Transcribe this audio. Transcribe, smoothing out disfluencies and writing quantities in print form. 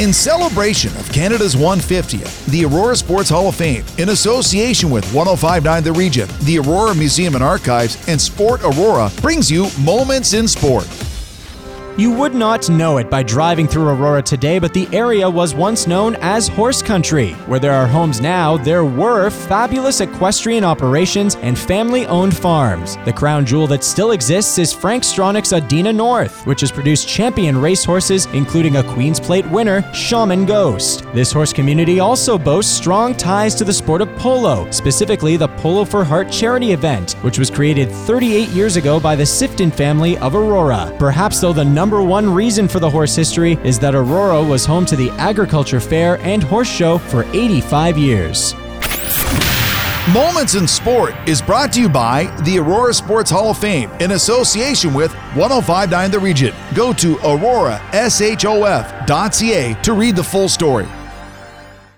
In celebration of Canada's 150th, the Aurora Sports Hall of Fame, in association with 105.9 The Region, the Aurora Museum and Archives, and Sport Aurora, brings you Moments in Sport. You would not know it by driving through Aurora today, but the area was once known as Horse Country. Where there are homes now, there were fabulous equestrian operations and family-owned farms. The crown jewel that still exists is Frank Stronach's Adina North, which has produced champion racehorses, including a Queen's Plate winner, Shaman Ghost. This horse community also boasts strong ties to the sport of polo, specifically the Polo for Heart charity event, which was created 38 years ago by the Sifton family of Aurora. Perhaps, though, the number one reason for the horse history is that Aurora was home to the Agriculture Fair and Horse Show for 85 years. Moments in Sport is brought to you by the Aurora Sports Hall of Fame in association with 105.9 The Region. Go to aurorashof.ca to read the full story.